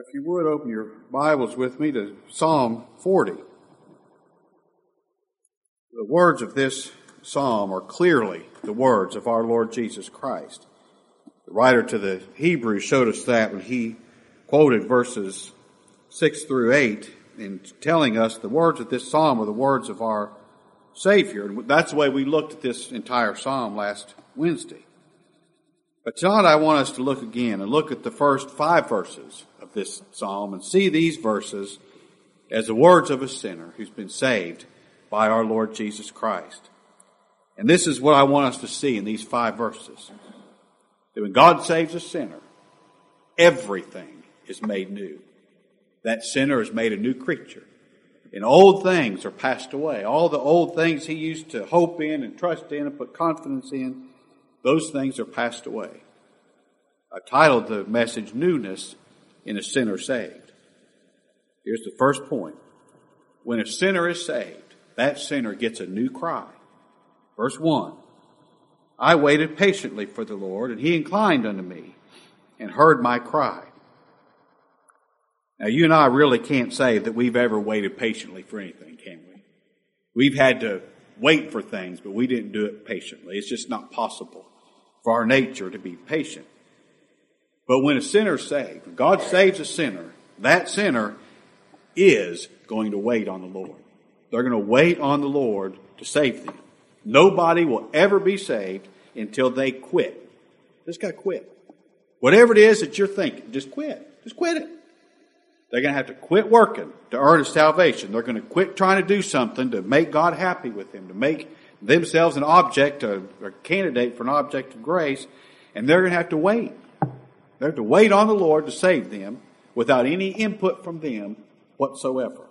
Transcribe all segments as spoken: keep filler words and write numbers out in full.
If you would, open your Bibles with me to Psalm forty. The words of this psalm are clearly the words of our Lord Jesus Christ. The writer to the Hebrews showed us that when he quoted verses six through eight in telling us the words of this psalm are the words of our Savior. And that's the way we looked at this entire psalm last Wednesday. But tonight I want us to look again and look at the first five verses of this psalm and see these verses as the words of a sinner who's been saved by our Lord Jesus Christ. And this is what I want us to see in these five verses. That when God saves a sinner, everything is made new. That sinner is made a new creature. And old things are passed away. All the old things he used to hope in and trust in and put confidence in, those things are passed away. I titled the message, Newness in a Sinner Saved. Here's the first point. When a sinner is saved, that sinner gets a new cry. Verse one, I waited patiently for the Lord, and he inclined unto me and heard my cry. Now, you and I really can't say that we've ever waited patiently for anything, can we? We've had to wait for things, but we didn't do it patiently. It's just not possible for our nature to be patient. But when a sinner is saved, when God saves a sinner, that sinner is going to wait on the Lord. They're going to wait on the Lord to save them. Nobody will ever be saved until they quit. Just got to quit. Whatever it is that you're thinking, just quit. Just quit it. They're going to have to quit working to earn a salvation. They're going to quit trying to do something to make God happy with them, to make themselves an object, a, a candidate for an object of grace, and they're going to have to wait. They have to wait on the Lord to save them without any input from them whatsoever.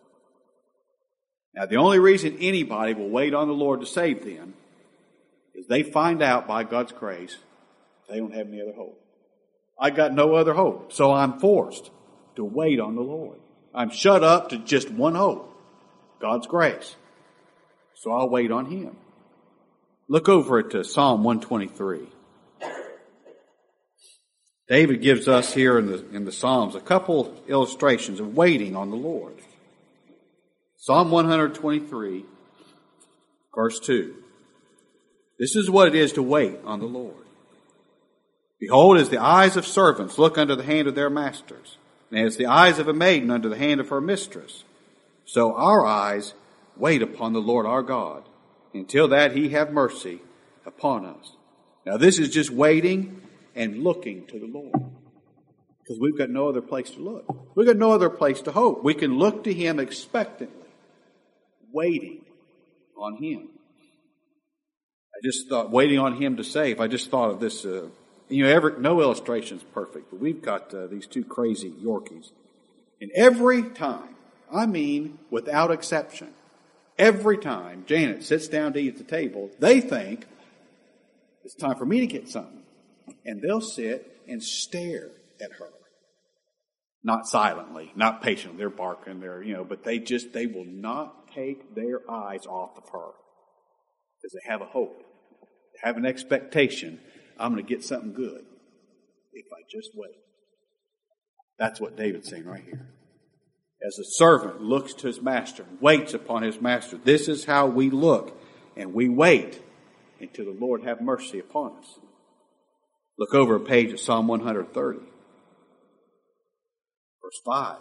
Now, the only reason anybody will wait on the Lord to save them is they find out by God's grace they don't have any other hope. I got no other hope, so I'm forced to wait on the Lord. I'm shut up to just one hope, God's grace. So I'll wait on Him. Look over at Psalm one twenty-three. David gives us here in the, in the Psalms a couple illustrations of waiting on the Lord. Psalm one twenty-three, verse two. This is what it is to wait on the Lord. Behold, as the eyes of servants look unto the hand of their masters, and as the eyes of a maiden unto the hand of her mistress, so our eyes wait upon the Lord our God, until that He have mercy upon us. Now this is just waiting and looking to the Lord. Because we've got no other place to look. We've got no other place to hope. We can look to Him expectantly, waiting on Him. I just thought, waiting on Him to save, I just thought of this, uh, you know, every, no illustration is perfect, but we've got uh, these two crazy Yorkies. And every time, I mean without exception, every time Janet sits down to eat at the table, they think, it's time for me to get something. And they'll sit and stare at her. Not silently, not patiently. They're barking, they're, you know, but they just, they will not take their eyes off of her. Because they have a hope. They have an expectation. I'm going to get something good if I just wait. That's what David's saying right here. As a servant looks to his master, waits upon his master, this is how we look, and we wait until the Lord have mercy upon us. Look over a page of Psalm one thirty, verse five.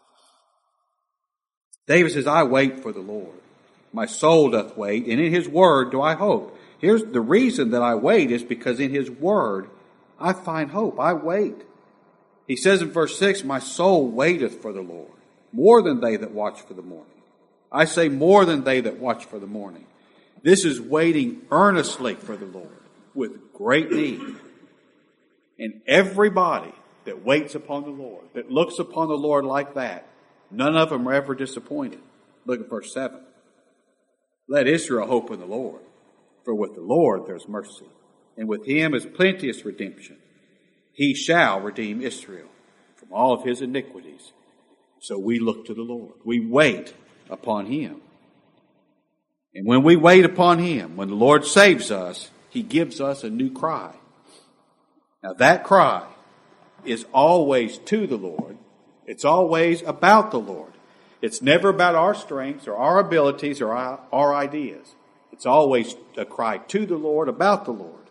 David says, I wait for the Lord. My soul doth wait, and in His word do I hope. Here's the reason that I wait is because in His word I find hope. I wait. He says in verse six, my soul waiteth for the Lord, more than they that watch for the morning. I say more than they that watch for the morning. This is waiting earnestly for the Lord with great need. And everybody that waits upon the Lord, that looks upon the Lord like that, none of them are ever disappointed. Look at verse seven. Let Israel hope in the Lord, for with the Lord there's mercy, and with Him is plenteous redemption. He shall redeem Israel from all of his iniquities. So we look to the Lord. We wait upon Him. And when we wait upon Him, when the Lord saves us, He gives us a new cry. Now that cry is always to the Lord, It's always about the Lord. It's never about our strengths or our abilities or our, our ideas. It's always a cry to the Lord, about the Lord.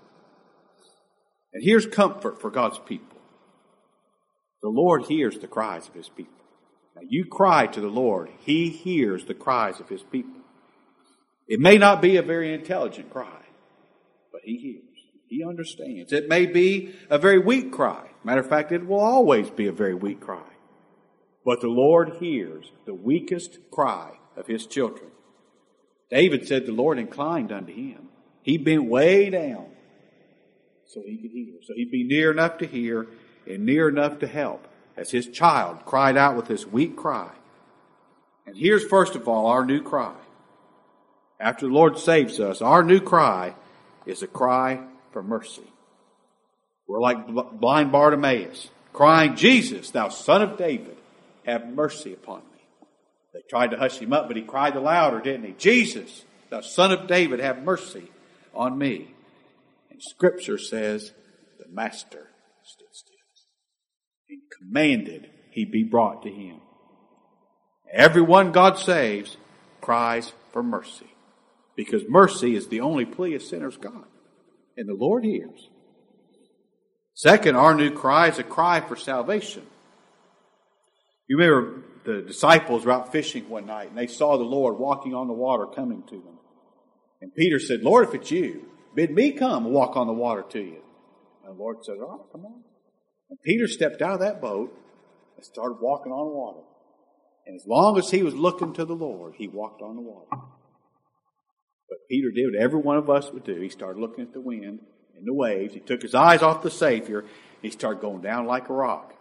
And here's comfort for God's people. The Lord hears the cries of his people. Now you cry to the Lord. He hears the cries of his people. It may not be a very intelligent cry, but he hears. He understands. It may be a very weak cry. Matter of fact, it will always be a very weak cry. But the Lord hears the weakest cry of his children. David said the Lord inclined unto him. He bent way down so he could hear. So he'd be near enough to hear and near enough to help as his child cried out with this weak cry. And here's first of all our new cry. After the Lord saves us, our new cry is a cry for mercy. We're like blind Bartimaeus, crying, Jesus, thou son of David, have mercy upon me. They tried to hush him up, but he cried the louder, didn't he? Jesus, thou son of David, have mercy on me. And Scripture says the Master stood still and commanded he be brought to him. Everyone God saves cries for mercy, because mercy is the only plea a sinner's got, and the Lord hears. Second, our new cry is a cry for salvation. You remember the disciples were out fishing one night, and they saw the Lord walking on the water coming to them. And Peter said, Lord, if it's you, bid me come and walk on the water to you. And the Lord said, all right, come on. And Peter stepped out of that boat and started walking on the water. And as long as he was looking to the Lord, he walked on the water. But Peter did what every one of us would do. He started looking at the wind and the waves. He took his eyes off the Savior, and he started going down like a rock.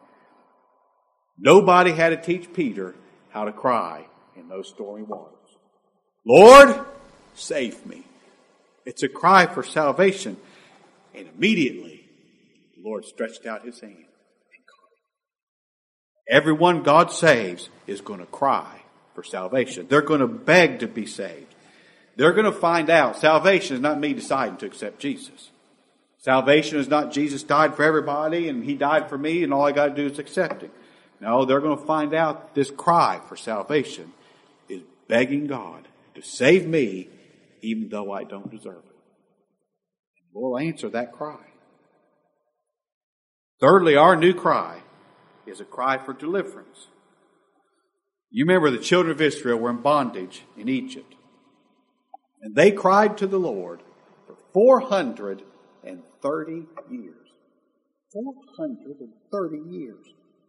Nobody had to teach Peter how to cry in those stormy waters. Lord, save me. It's a cry for salvation. And immediately, the Lord stretched out his hand and caught him. Everyone God saves is going to cry for salvation. They're going to beg to be saved. They're going to find out salvation is not me deciding to accept Jesus. Salvation is not Jesus died for everybody and he died for me and all I got to do is accept him. No, they're going to find out this cry for salvation is begging God to save me even though I don't deserve it. And we'll answer that cry. Thirdly, our new cry is a cry for deliverance. You remember the children of Israel were in bondage in Egypt. And they cried to the Lord for four hundred thirty years. four hundred thirty years.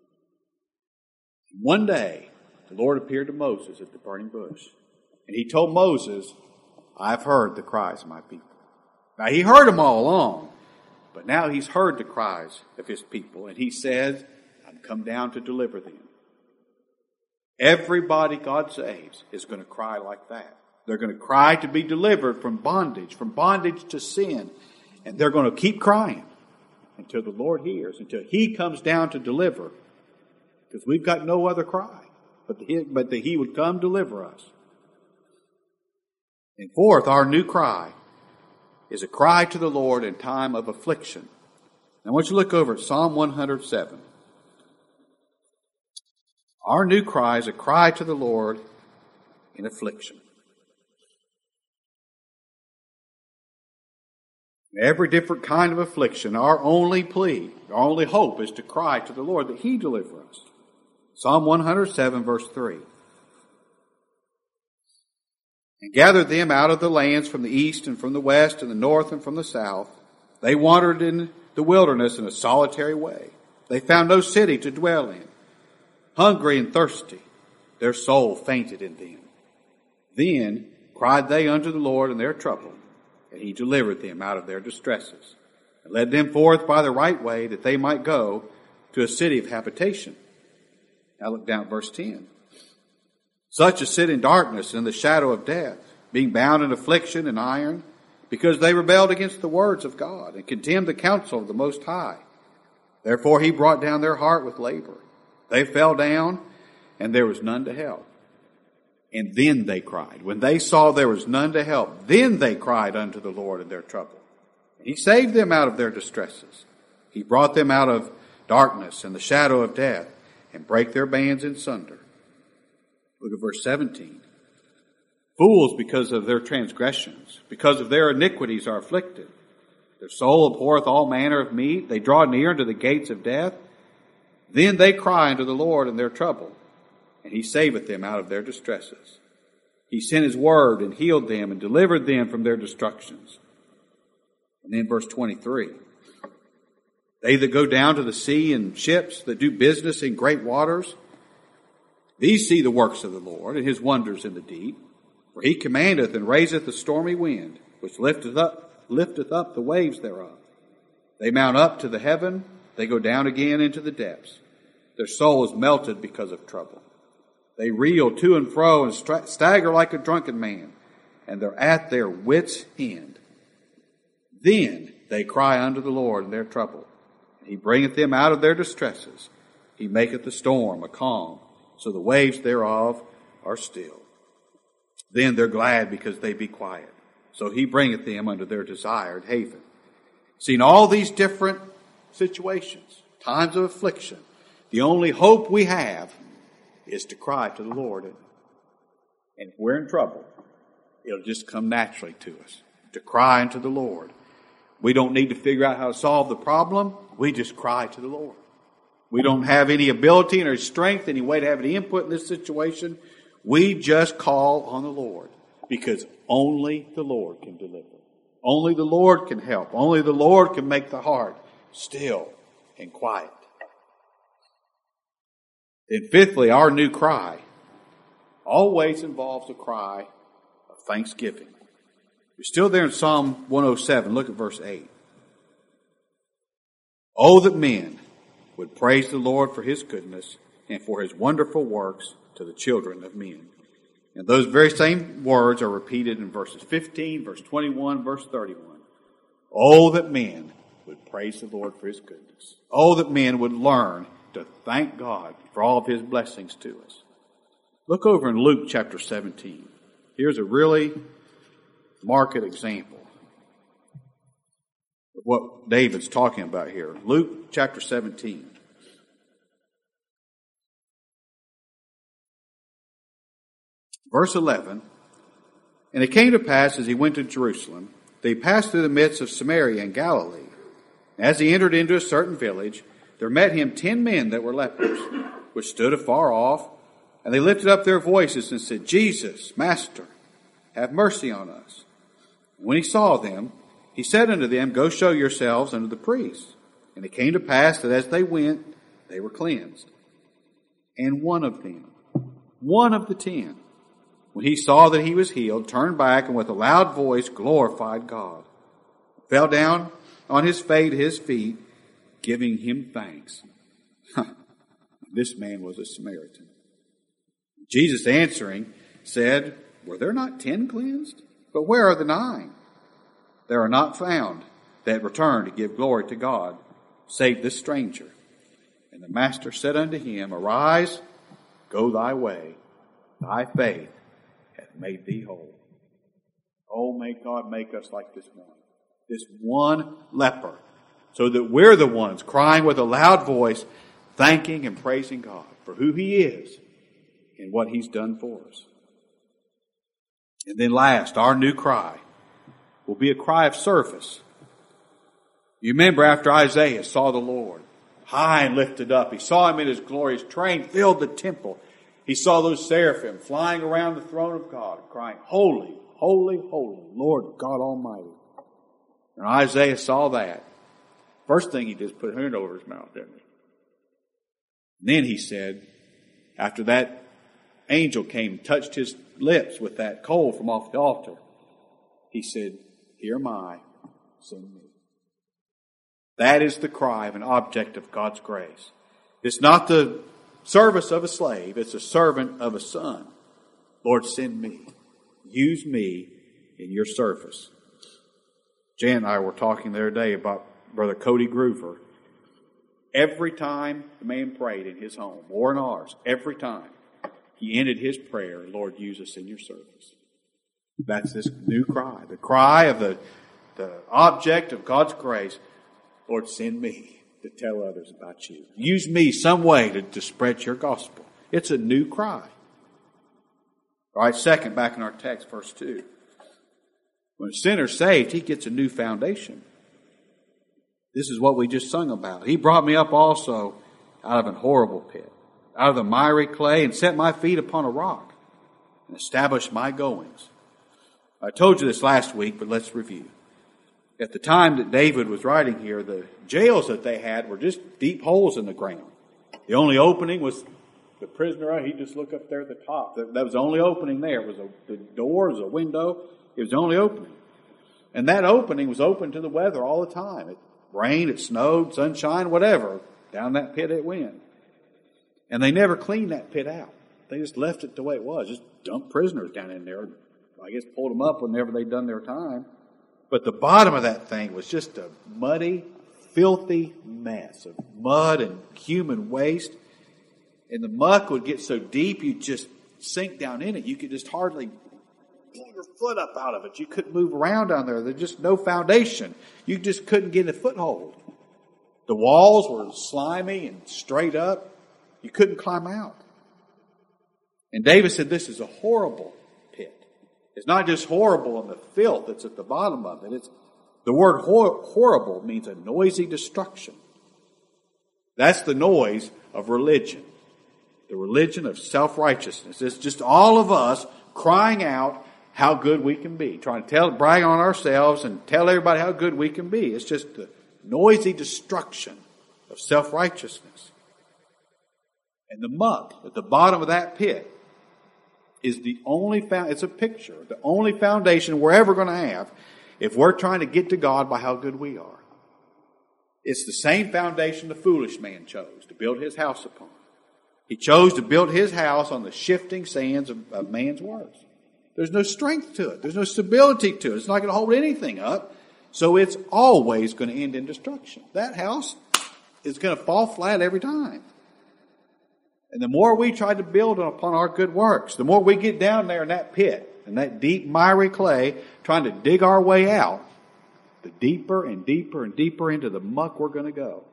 One day, the Lord appeared to Moses at the burning bush. And he told Moses, I've heard the cries of my people. Now, he heard them all along. But now he's heard the cries of his people. And he says, I've come down to deliver them. Everybody God saves is going to cry like that. They're going to cry to be delivered from bondage, from bondage to sin. And they're going to keep crying until the Lord hears, until he comes down to deliver. Because we've got no other cry, but, the, but that he would come deliver us. And fourth, our new cry is a cry to the Lord in time of affliction. Now I want you to look over at Psalm one hundred seven. Our new cry is a cry to the Lord in affliction. Every different kind of affliction, our only plea, our only hope is to cry to the Lord that he deliver us. Psalm one hundred seven, verse three. And gathered them out of the lands from the east and from the west and the north and from the south. They wandered in the wilderness in a solitary way. They found no city to dwell in. Hungry and thirsty, their soul fainted in them. Then cried they unto the Lord in their trouble, and he delivered them out of their distresses, and led them forth by the right way, that they might go to a city of habitation. Now look down at verse ten. Such as sit in darkness and in the shadow of death, being bound in affliction and iron, because they rebelled against the words of God, and contemned the counsel of the Most High. Therefore he brought down their heart with labor. They fell down, and there was none to help. And then they cried. When they saw there was none to help, then they cried unto the Lord in their trouble. And he saved them out of their distresses. He brought them out of darkness and the shadow of death, and break their bands in sunder. Look at verse seventeen. Fools, because of their transgressions, because of their iniquities, are afflicted. Their soul abhorreth all manner of meat. They draw near unto the gates of death. Then they cry unto the Lord in their trouble, and he saveth them out of their distresses. He sent his word and healed them and delivered them from their destructions. And then verse twenty-three. They that go down to the sea in ships, that do business in great waters, these see the works of the Lord and his wonders in the deep. For he commandeth and raiseth the stormy wind, which lifteth up, lifteth up the waves thereof. They mount up to the heaven, they go down again into the depths. Their soul is melted because of trouble. They reel to and fro and stra- stagger like a drunken man, and they're at their wits' end. Then they cry unto the Lord in their trouble, and he bringeth them out of their distresses. He maketh the storm a calm, so the waves thereof are still. Then they're glad because they be quiet. So he bringeth them unto their desired haven. See, in all these different situations, times of affliction, the only hope we have is to cry to the Lord. And if we're in trouble, it'll just come naturally to us to cry unto the Lord. We don't need to figure out how to solve the problem. We just cry to the Lord. We don't have any ability or strength, any way to have any input in this situation. We just call on the Lord, because only the Lord can deliver. Only the Lord can help. Only the Lord can make the heart still and quiet. And fifthly, our new cry always involves a cry of thanksgiving. You're still there in Psalm one oh seven. Look at verse eight. Oh, that men would praise the Lord for his goodness and for his wonderful works to the children of men. And those very same words are repeated in verses fifteen, verse twenty-one, verse thirty-one. Oh, that men would praise the Lord for his goodness. Oh, that men would learn to thank God for all of his blessings to us. Look over in Luke chapter seventeen. Here's a really marked example of what David's talking about here. Luke chapter seventeen. Verse eleven, and it came to pass as he went to Jerusalem, that he passed through the midst of Samaria and Galilee. As he entered into a certain village, there met him ten men that were lepers, which stood afar off, and they lifted up their voices and said, Jesus, Master, have mercy on us. And when he saw them, he said unto them, Go show yourselves unto the priests. And it came to pass that as they went, they were cleansed. And one of them, one of the ten, when he saw that he was healed, turned back and with a loud voice glorified God, fell down on his face, his feet, giving him thanks. This man was a Samaritan. Jesus answering said, Were there not ten cleansed? But where are the nine? There are not found that return to give glory to God, save this stranger. And the master said unto him, Arise, go thy way, thy faith hath made thee whole. Oh, may God make us like this one, this one leper, so that we're the ones crying with a loud voice, thanking and praising God for who he is and what he's done for us. And then last, our new cry will be a cry of service. You remember after Isaiah saw the Lord high and lifted up, he saw him in his glorious train, filled the temple. He saw those seraphim flying around the throne of God, crying, Holy, holy, holy, Lord God Almighty. And Isaiah saw that. First thing he did was put a hand over his mouth, didn't he? And then he said, after that angel came and touched his lips with that coal from off the altar, he said, Here am I, send me. That is the cry of an object of God's grace. It's not the service of a slave, it's a servant of a son. Lord, send me. Use me in your service. Jan and I were talking the other day about Brother Cody Groover. Every time the man prayed in his home, or in ours, every time, he ended his prayer, Lord, use us in your service. That's this new cry. The cry of the, the object of God's grace. Lord, send me. to tell others about you. Use me some way to, to spread your gospel. It's a new cry. All right, second, back in our text, verse two. When a sinner's saved, he gets a new foundation. This is what we just sung about. He brought me up also out of an horrible pit, out of the miry clay, and set my feet upon a rock, and established my goings. I told you this last week, but let's review. At the time that David was writing here, the jails that they had were just deep holes in the ground. The only opening was the prisoner. He'd just look up there at the top. That was the only opening there. It was a, the door, it was a window. It was the only opening. And that opening was open to the weather all the time. It rained, it snowed, sunshine, whatever. Down that pit it went. And they never cleaned that pit out. They just left it the way it was. Just dumped prisoners down in there. I guess pulled them up whenever they'd done their time. But the bottom of that thing was just a muddy, filthy mess of mud and human waste. And the muck would get so deep you'd just sink down in it. You could just hardly pull your foot up out of it. You couldn't move around down there. There's just no foundation. You just couldn't get a foothold. The walls were slimy and straight up. You couldn't climb out. And David said this is a horrible pit. It's not just horrible in the filth that's at the bottom of it. It's the word hor- horrible means a noisy destruction. That's the noise of religion. The religion of self-righteousness. It's just all of us crying out how good we can be. Trying to tell, brag on ourselves and tell everybody how good we can be. It's just the noisy destruction of self-righteousness. And the muck at the bottom of that pit is the only, found, it's a picture, the only foundation we're ever going to have if we're trying to get to God by how good we are. It's the same foundation the foolish man chose to build his house upon. He chose to build his house on the shifting sands of, of man's words. There's no strength to it. There's no stability to it. It's not going to hold anything up. So it's always going to end in destruction. That house is going to fall flat every time. And the more we try to build upon our good works, the more we get down there in that pit, in that deep miry clay, trying to dig our way out, the deeper and deeper and deeper into the muck we're going to go.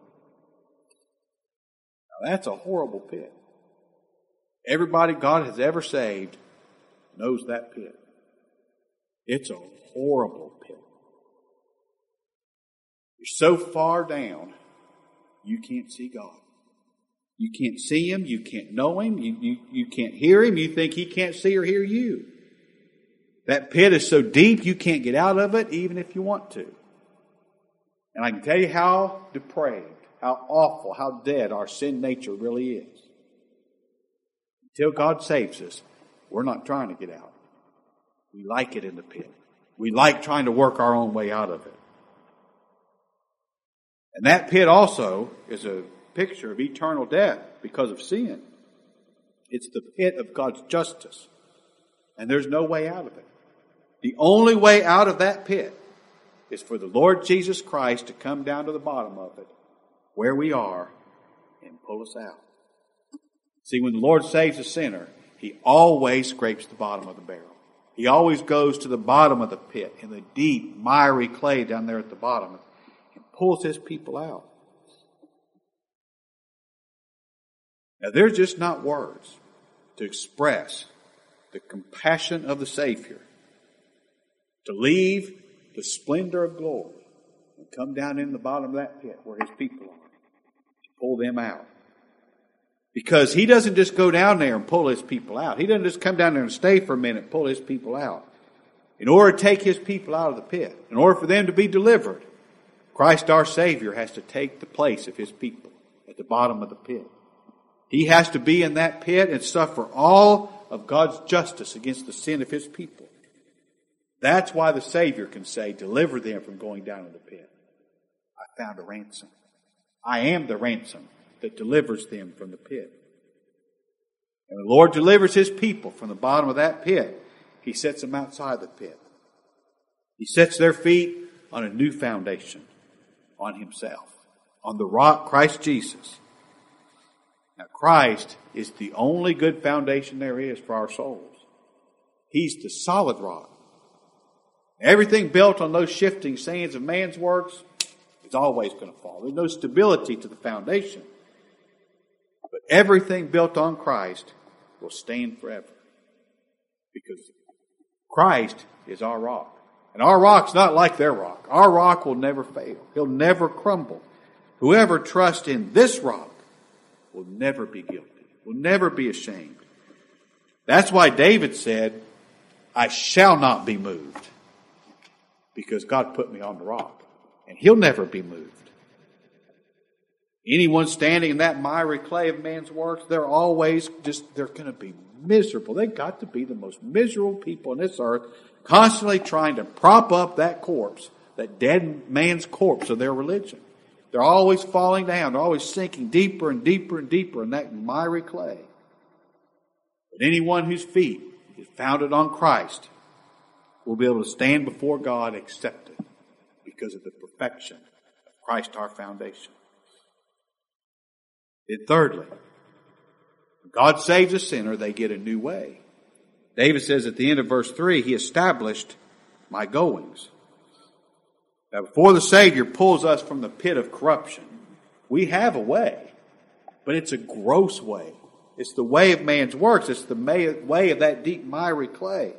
Now that's a horrible pit. Everybody God has ever saved knows that pit. It's a horrible pit. You're so far down, you can't see God. You can't see Him. You can't know Him. You, you, you can't hear Him. You think He can't see or hear you. That pit is so deep you can't get out of it even if you want to. And I can tell you how depraved, how awful, how dead our sin nature really is. Until God saves us, we're not trying to get out. We like it in the pit. We like trying to work our own way out of it. And that pit also is a picture of eternal death because of sin. It's the pit of God's justice. And there's no way out of it. The only way out of that pit is for the Lord Jesus Christ to come down to the bottom of it, where we are, and pull us out. See, when the Lord saves a sinner, He always scrapes the bottom of the barrel. He always goes to the bottom of the pit, in the deep, miry clay down there at the bottom, and pulls His people out. Now, they're just not words to express the compassion of the Savior, to leave the splendor of glory and come down in the bottom of that pit where His people are, to pull them out. Because He doesn't just go down there and pull His people out. He doesn't just come down there and stay for a minute and pull His people out. In order to take His people out of the pit, in order for them to be delivered, Christ our Savior has to take the place of His people at the bottom of the pit. He has to be in that pit and suffer all of God's justice against the sin of His people. That's why the Savior can say, deliver them from going down in the pit. I found a ransom. I am the ransom that delivers them from the pit. And the Lord delivers His people from the bottom of that pit. He sets them outside the pit. He sets their feet on a new foundation, on Himself, on the rock, Christ Jesus. Now, Christ is the only good foundation there is for our souls. He's the solid rock. Everything built on those shifting sands of man's works It's always going to fall. There's no stability to the foundation. But everything built on Christ will stand forever. Because Christ is our rock. And our rock's not like their rock. Our rock will never fail. He'll never crumble. Whoever trusts in this rock will never be guilty, will never be ashamed. That's why David said, I shall not be moved, because God put me on the rock, and He'll never be moved. Anyone standing in that miry clay of man's works, they're always just, they're going to be miserable. They've got to be the most miserable people on this earth, constantly trying to prop up that corpse, that dead man's corpse of their religion. They're always falling down. They're always sinking deeper and deeper and deeper in that miry clay. But anyone whose feet is founded on Christ will be able to stand before God accepted because of the perfection of Christ, our foundation. And thirdly, when God saves a sinner, they get a new way. David says at the end of verse three, He established my goings. Now, before the Savior pulls us from the pit of corruption, we have a way, but it's a gross way. It's the way of man's works. It's the way of that deep miry clay.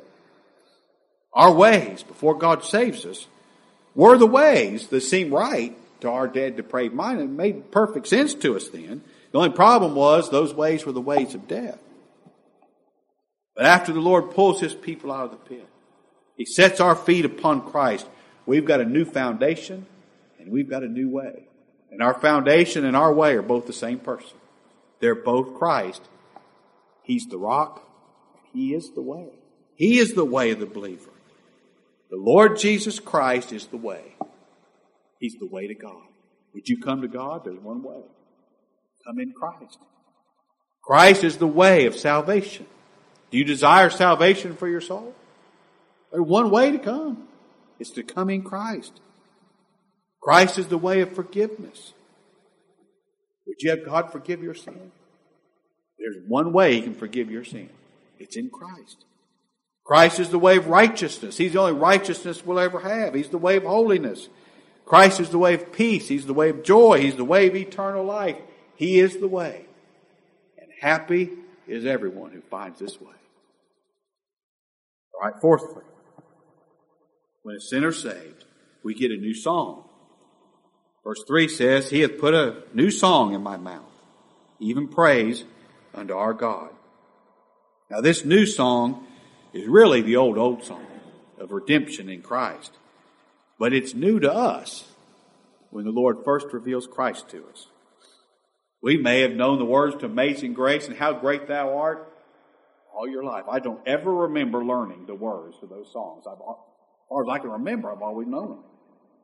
Our ways, before God saves us, were the ways that seem right to our dead, depraved mind. It made perfect sense to us then. The only problem was those ways were the ways of death. But after the Lord pulls His people out of the pit, He sets our feet upon Christ. We've got a new foundation and we've got a new way. And our foundation and our way are both the same person. They're both Christ. He's the rock. He is the way. He is the way of the believer. The Lord Jesus Christ is the way. He's the way to God. Would you come to God? There's one way. Come in Christ. Christ is the way of salvation. Do you desire salvation for your soul? There's one way to come. It's to come in Christ. Christ is the way of forgiveness. Would you have God forgive your sin? There's one way He can forgive your sin. It's in Christ. Christ is the way of righteousness. He's the only righteousness we'll ever have. He's the way of holiness. Christ is the way of peace. He's the way of joy. He's the way of eternal life. He is the way. And happy is everyone who finds this way. All right, fourthly, when a sinner's saved, we get a new song. Verse three says, He hath put a new song in my mouth, even praise unto our God. Now this new song is really the old, old song of redemption in Christ. But it's new to us when the Lord first reveals Christ to us. We may have known the words to Amazing Grace and How Great Thou Art all your life. I don't ever remember learning the words to those songs. I've, as far as I can remember, I've always known them.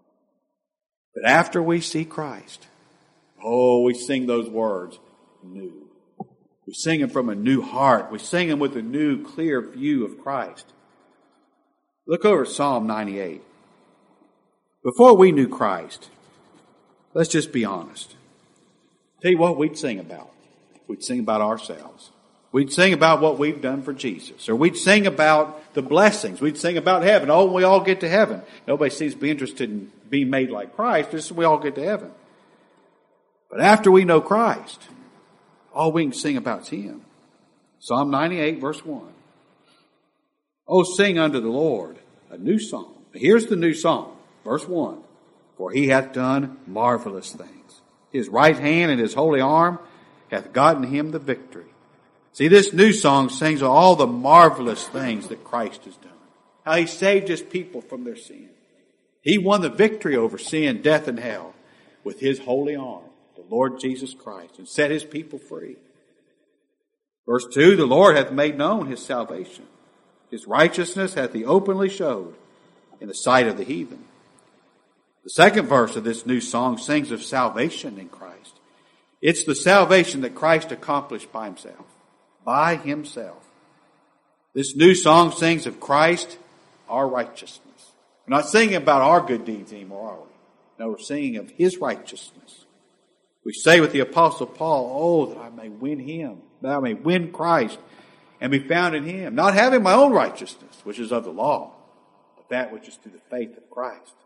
But after we see Christ, oh, we sing those words new. We sing them from a new heart. We sing them with a new, clear view of Christ. Look over at Psalm ninety-eight. Before we knew Christ, let's just be honest. Tell you what we'd sing about. We'd sing about ourselves. We'd sing about what we've done for Jesus. Or we'd sing about the blessings. We'd sing about heaven. Oh, we all get to heaven. Nobody seems to be interested in being made like Christ. Just so we all get to heaven. But after we know Christ, all we can sing about is Him. Psalm ninety-eight, verse one. Oh, sing unto the Lord a new song. Here's the new song. Verse one. For He hath done marvelous things. His right hand and His holy arm hath gotten Him the victory. See, this new song sings of all the marvelous things that Christ has done. How He saved His people from their sin. He won the victory over sin, death, and hell with His holy arm, the Lord Jesus Christ, and set His people free. Verse two, the Lord hath made known His salvation. His righteousness hath He openly showed in the sight of the heathen. The second verse of this new song sings of salvation in Christ. It's the salvation that Christ accomplished by Himself. By Himself. This new song sings of Christ, our righteousness. We're not singing about our good deeds anymore, are we? No, we're singing of His righteousness. We say with the Apostle Paul, oh, that I may win Him, that I may win Christ and be found in Him. Not having my own righteousness, which is of the law, but that which is through the faith of Christ. The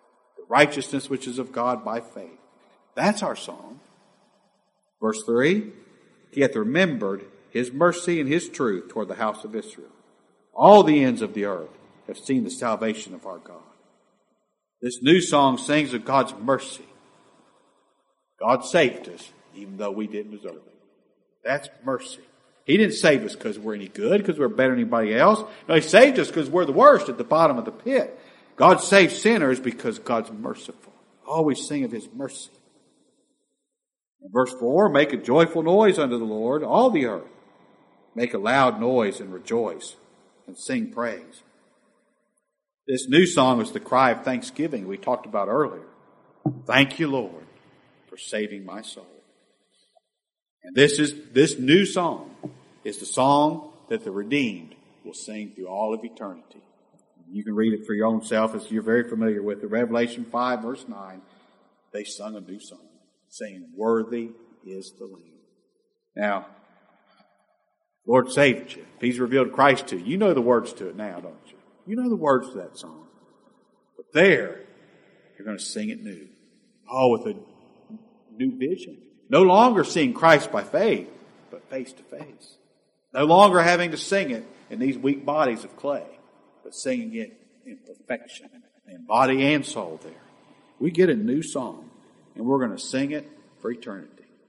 righteousness which is of God by faith. That's our song. Verse three, he hath remembered his mercy and his truth toward the house of Israel. All the ends of the earth have seen the salvation of our God. This new song sings of God's mercy. God saved us, even though we didn't deserve it. That's mercy. He didn't save us because we're any good, because we're better than anybody else. No, He saved us because we're the worst at the bottom of the pit. God saves sinners because God's merciful. Always sing of His mercy. In verse four, make a joyful noise unto the Lord, all the earth. Make a loud noise and rejoice and sing praise. This new song is the cry of thanksgiving we talked about earlier. Thank you, Lord, for saving my soul. And this is this new song is the song that the redeemed will sing through all of eternity. You can read it for your own self as you're very familiar with it. Revelation five, verse nine, they sung a new song, saying, worthy is the Lamb. Now, Lord saved you. If He's revealed Christ to you, you know the words to it now, don't you? You know the words to that song. But there, you're going to sing it new. Oh, with a new vision. No longer seeing Christ by faith, but face to face. No longer having to sing it in these weak bodies of clay, but singing it in perfection, in body and soul there. We get a new song, and we're going to sing it for eternity.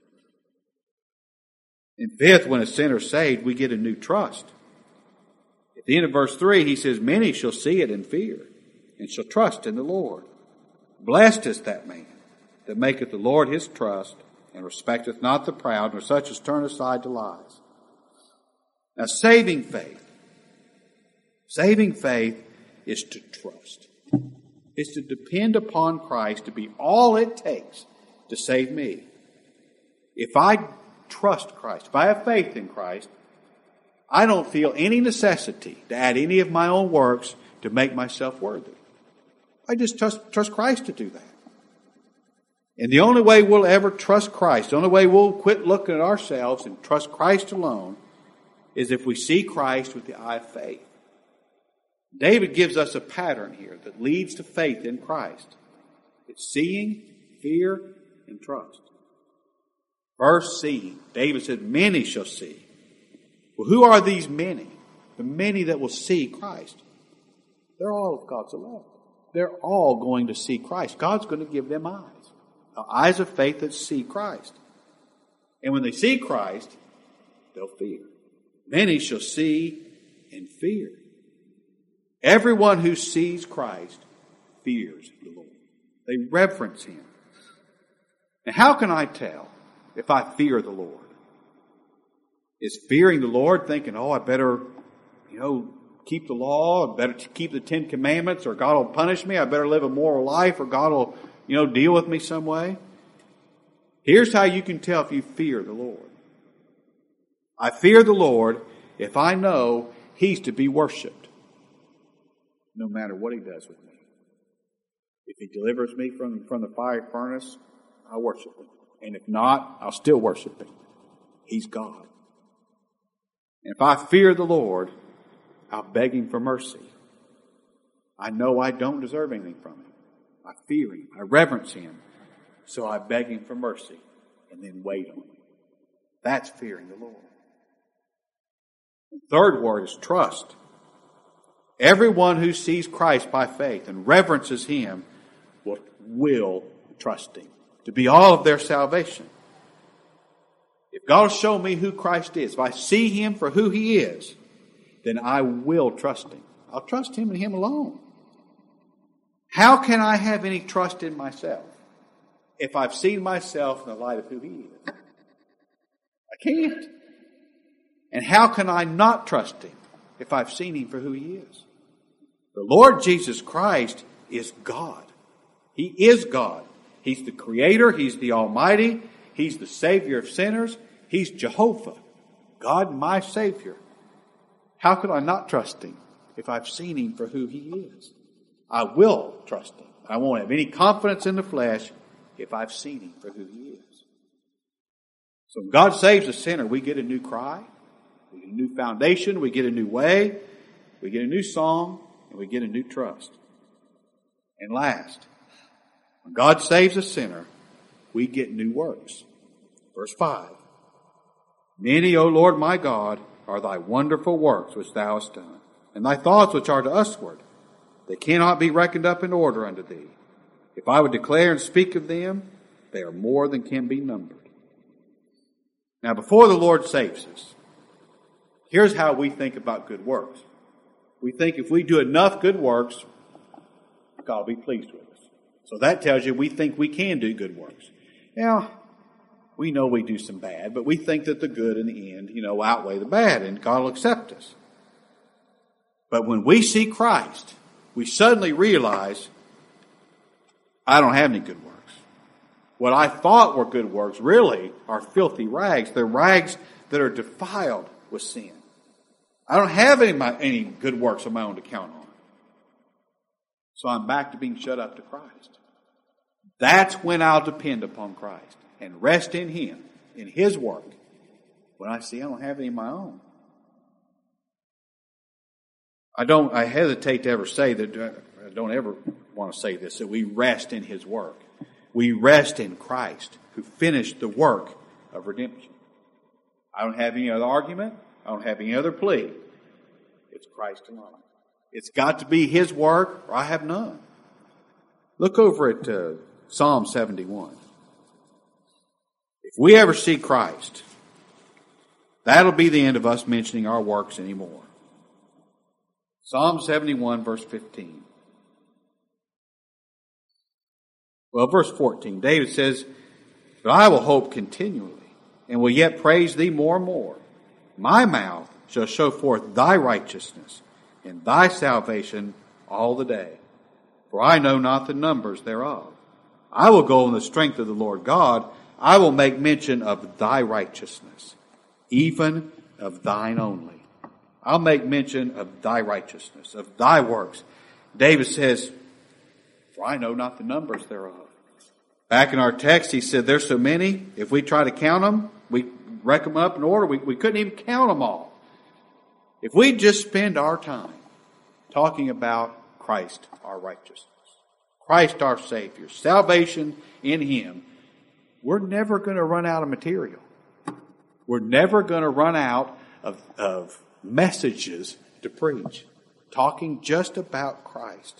And fifth, when a sinner's saved, we get a new trust. At the end of verse three, he says, many shall see it and fear, and shall trust in the Lord. Blessed is that man that maketh the Lord his trust, and respecteth not the proud, nor such as turn aside to lies. Now, saving faith, saving faith is to trust. It's to depend upon Christ to be all it takes to save me. If I trust Christ, if I have faith in Christ, I don't feel any necessity to add any of my own works to make myself worthy. I just trust, trust Christ to do that. And the only way we'll ever trust Christ, the only way we'll quit looking at ourselves and trust Christ alone, is if we see Christ with the eye of faith. David gives us a pattern here that leads to faith in Christ. It's seeing, fear, and trust. First, seeing. David said, many shall see. Well, who are these many? The many that will see Christ. They're all of God's elect. They're all going to see Christ. God's going to give them eyes. Eyes of faith that see Christ. And when they see Christ, they'll fear. Many shall see and fear. Everyone who sees Christ fears the Lord. They reverence Him. Now, how can I tell if I fear the Lord? Is fearing the Lord thinking, oh, I better, you know, keep the law, I better keep the Ten Commandments, or God will punish me, I better live a moral life, or God will, you know, deal with me some way? Here's how you can tell if you fear the Lord. I fear the Lord if I know He's to be worshipped, no matter what He does with me. If He delivers me from, from the fiery furnace, I'll worship Him. And if not, I'll still worship Him. He's God. And if I fear the Lord, I'll beg Him for mercy. I know I don't deserve anything from Him. I fear Him. I reverence Him. So I beg Him for mercy and then wait on Him. That's fearing the Lord. The third word is trust. Everyone who sees Christ by faith and reverences Him will, will trust Him to be all of their salvation. If God will show me who Christ is, if I see Him for who He is, then I will trust Him. I'll trust Him and Him alone. How can I have any trust in myself if I've seen myself in the light of who He is? I can't. And how can I not trust Him if I've seen Him for who He is? The Lord Jesus Christ is God. He is God. He's the Creator. He's the Almighty. He's the Savior of sinners. He's Jehovah, God my Savior. How could I not trust Him if I've seen Him for who He is? I will trust Him. I won't have any confidence in the flesh if I've seen Him for who He is. So when God saves a sinner, we get a new cry, we get a new foundation, we get a new way, we get a new song, and we get a new trust. And last, When God saves a sinner, we get new works. Verse five. Many, O Lord my God, are thy wonderful works which thou hast done, and thy thoughts which are to usward. They cannot be reckoned up in order unto thee. If I would declare and speak of them, they are more than can be numbered. Now, before the Lord saves us, here's how we think about good works. We think if we do enough good works, God will be pleased with us. So that tells you we think we can do good works. Now, we know we do some bad, but we think that the good in the end, you know, outweigh the bad, and God will accept us. But when we see Christ, we suddenly realize, I don't have any good works. What I thought were good works really are filthy rags. They're rags that are defiled with sin. I don't have any, my, any good works of my own to count on. So I'm back to being shut up to Christ. That's when I'll depend upon Christ and rest in Him, in His work, when I see I don't have any of my own. I don't, I hesitate to ever say that, I don't ever want to say this, that we rest in His work. We rest in Christ, who finished the work of redemption. I don't have any other argument. I don't have any other plea. It's Christ alone. It's got to be His work, or I have none. Look over at uh, Psalm seventy-one. If we ever see Christ, that'll be the end of us mentioning our works anymore. Psalm seventy-one, verse fifteen. Well, verse fourteen, David says, but I will hope continually, and will yet praise Thee more and more. My mouth shall show forth Thy righteousness, and Thy salvation all the day. For I know not the numbers thereof. I will go in the strength of the Lord God. I will make mention of Thy righteousness, even of Thine only. I'll make mention of Thy righteousness, of Thy works. David says, for I know not the numbers thereof. Back in our text, he said, there's so many, if we try to count them, we rank them up in order, we, we couldn't even count them all. If we just spend our time talking about Christ, our righteousness, Christ, our Savior, salvation in Him, we're never going to run out of material. We're never going to run out of, of messages to preach, talking just about Christ.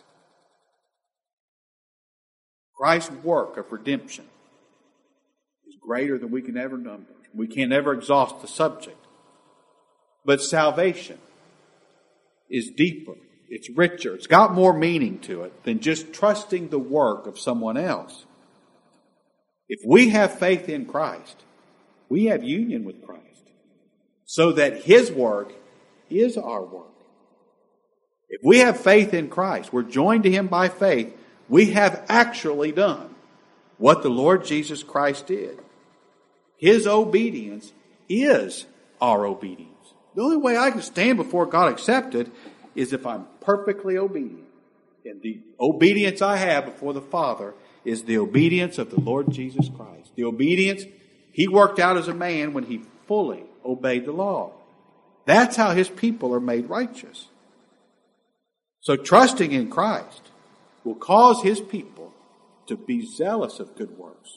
Christ's work of redemption is greater than we can ever number. We can never exhaust the subject. But salvation is deeper. It's richer. It's got more meaning to it than just trusting the work of someone else. If we have faith in Christ, we have union with Christ, so that His work is our work. If we have faith in Christ, we're joined to Him by faith, we have actually done what the Lord Jesus Christ did. His obedience is our obedience. The only way I can stand before God accepted is if I'm perfectly obedient. And the obedience I have before the Father is the obedience of the Lord Jesus Christ. The obedience He worked out as a man when He fully obeyed the law. That's how His people are made righteous. So trusting in Christ will cause His people to be zealous of good works.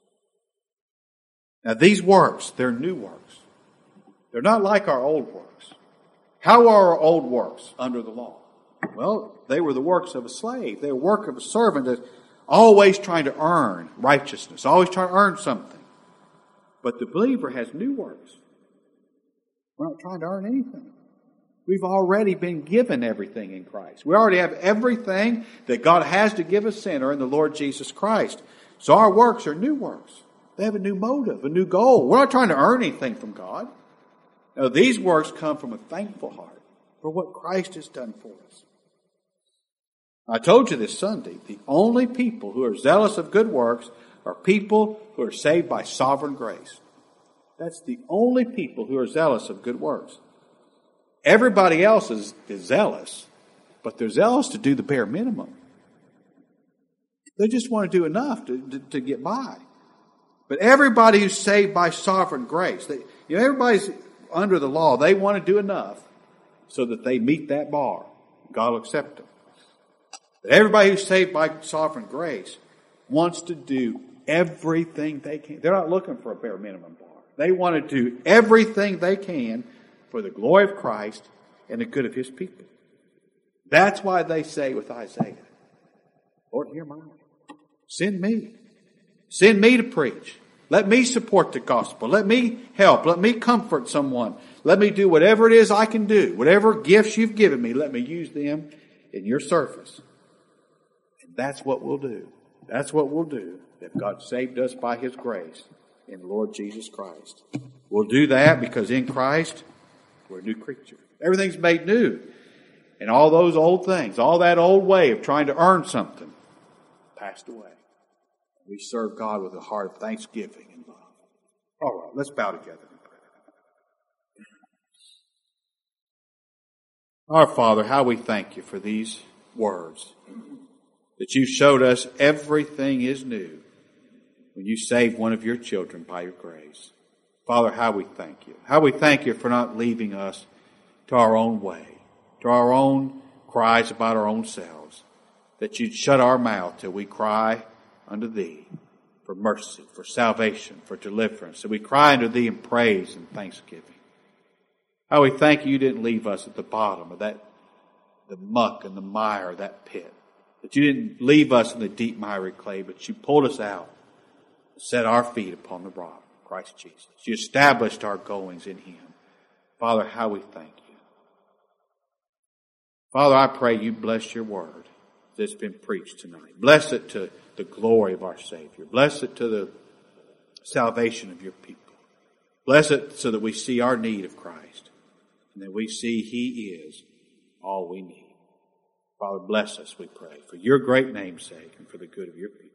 Now these works, they're new works. They're not like our old works. How are our old works under the law? Well, they were the works of a slave. They were the work of a servant that's always trying to earn righteousness, always trying to earn something. But the believer has new works. We're not trying to earn anything. We've already been given everything in Christ. We already have everything that God has to give a sinner in the Lord Jesus Christ. So our works are new works. They have a new motive, a new goal. We're not trying to earn anything from God. No, these works come from a thankful heart for what Christ has done for us. I told you this Sunday, the only people who are zealous of good works are people who are saved by sovereign grace. That's the only people who are zealous of good works. Everybody else is, is zealous, but they're zealous to do the bare minimum. They just want to do enough to, to, to get by. But everybody who's saved by sovereign grace, they, you know, everybody's under the law. They want to do enough so that they meet that bar. God will accept them. But everybody who's saved by sovereign grace, wants to do everything they can. They're not looking for a bare minimum bar. They want to do everything they can for the glory of Christ and the good of His people. That's why they say with Isaiah, Lord, hear my prayer. Send me. Send me to preach. Let me support the gospel. Let me help. Let me comfort someone. Let me do whatever it is I can do. Whatever gifts you've given me, let me use them in your service. And that's what we'll do. That's what we'll do if God saved us by His grace in the Lord Jesus Christ. We'll do that because in Christ, we're a new creature. Everything's made new. And all those old things, all that old way of trying to earn something, passed away. We serve God with a heart of thanksgiving and love. All right, let's bow together in prayer. Our Father, how we thank you for these words, that you showed us everything is new when you saved one of your children by your grace. Father, how we thank you. How we thank you for not leaving us to our own way, to our own cries about our own selves, that you'd shut our mouth till we cry unto thee for mercy, for salvation, for deliverance. So we cry unto thee in praise and thanksgiving. How we thank you you didn't leave us at the bottom of that, the muck and the mire of that pit. That you didn't leave us in the deep miry clay, but you pulled us out and set our feet upon the rock, Christ Jesus. You established our goings in Him. Father, how we thank you. Father, I pray you bless your word that's been preached tonight. Bless it to the glory of our Savior. Bless it to the salvation of your people. Bless it so that we see our need of Christ and that we see He is all we need. Father, bless us, we pray, for your great name's sake and for the good of your people.